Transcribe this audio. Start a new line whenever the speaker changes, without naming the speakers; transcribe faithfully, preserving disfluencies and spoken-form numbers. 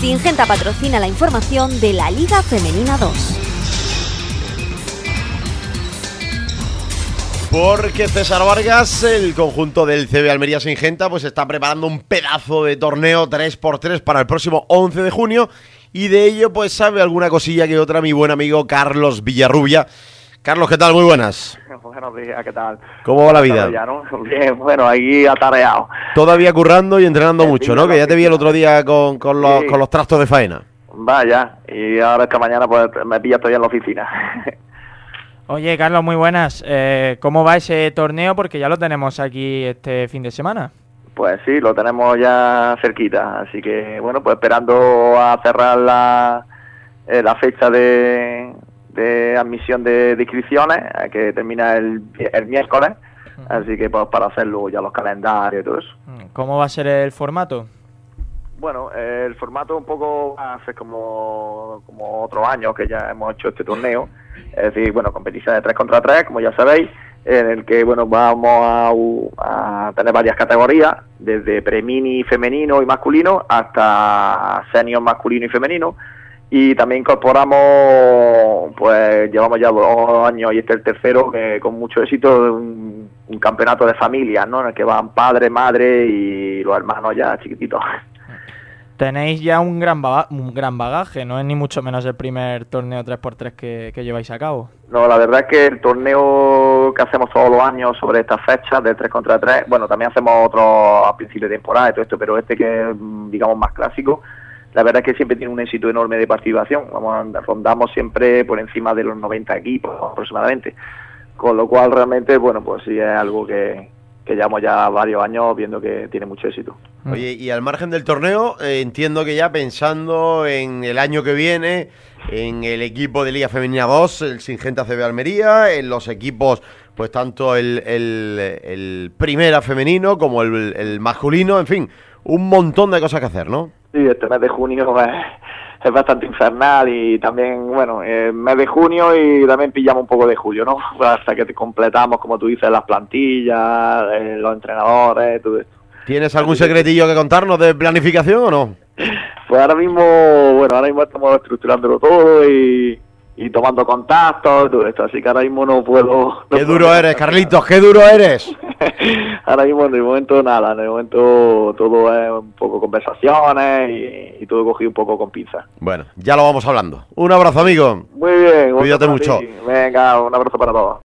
Singenta patrocina la información de la Liga Femenina dos.
Porque César Vargas, el conjunto del C B Almería Singenta, pues está preparando un pedazo de torneo tres por tres para el próximo once de junio, y de ello pues sabe alguna cosilla que otra mi buen amigo Carlos Villarrubia. Carlos, ¿qué tal? Muy buenas.
Buenos días, ¿qué tal?
¿Cómo va la vida?
Ya, ¿no? Bien, bueno, ahí atareado.
Todavía currando y entrenando
El
mucho,
día
¿no?
de
Que
la
ya te vi el
oficina.
otro día con, con, los,
Sí.
con los trastos de faena.
Vaya, y ahora esta mañana pues me pilla todavía en la oficina.
Oye, Carlos, muy buenas. Eh, ¿Cómo va ese torneo? Porque ya lo tenemos aquí este fin de semana.
Pues sí, lo tenemos ya cerquita, así que bueno, pues esperando a cerrar la, eh, la fecha de, de admisión de, de inscripciones, eh, que termina el, el miércoles, así que pues para hacerlo ya los calendarios y todo eso.
¿Cómo va a ser el formato?
Bueno, eh, el formato un poco va a ser como, como otros años que ya hemos hecho este torneo, es decir, bueno, competición de tres contra tres, como ya sabéis, en el que, bueno, vamos a, u- a tener varias categorías, desde pre-mini femenino y masculino hasta senior masculino y femenino, y también incorporamos, pues llevamos ya dos años y este es el tercero, que con mucho éxito, un, un campeonato de familias, ¿no?, en el que van padre, madre y los hermanos ya chiquititos.
Tenéis ya un gran, baga- un gran bagaje, no es ni mucho menos el primer torneo tres por tres que, que lleváis a cabo.
No, la verdad es que el torneo que hacemos todos los años sobre estas fechas de tres contra tres, bueno, también hacemos otros a principio de temporada y todo esto, pero este que es, mm, digamos, más clásico, la verdad es que siempre tiene un éxito enorme de participación. Vamos, rondamos siempre por encima de los noventa equipos aproximadamente, con lo cual realmente, bueno, pues sí es algo que, que llevamos ya varios años viendo que tiene mucho éxito.
Oye, y al margen del torneo, eh, entiendo que ya pensando en el año que viene, en el equipo de Liga Femenina dos, el Singenta C B Almería, en los equipos, pues tanto el, el, el primera femenino como el, el masculino, en fin, un montón de cosas que hacer, ¿no?
Sí, este mes de junio es, es bastante infernal y también, bueno, el mes de junio y también pillamos un poco de julio, ¿no? Hasta que te completamos, como tú dices, las plantillas, eh, los entrenadores, todo esto.
¿Tienes algún secretillo que contarnos de planificación o no?
Pues ahora mismo, bueno, ahora mismo estamos estructurándolo todo y, y tomando contactos, todo esto, así que ahora mismo no puedo... no
¡Qué
puedo
duro
contar
eres,
nada.
Carlitos! ¡Qué duro eres!
Ahora mismo, en el momento, nada, en el momento todo es un poco conversaciones y, y todo cogido un poco con pinzas.
Bueno, ya lo vamos hablando. Un abrazo, amigo.
Muy bien.
Cuídate
otro para
mucho.
ti. Venga, un abrazo para todos.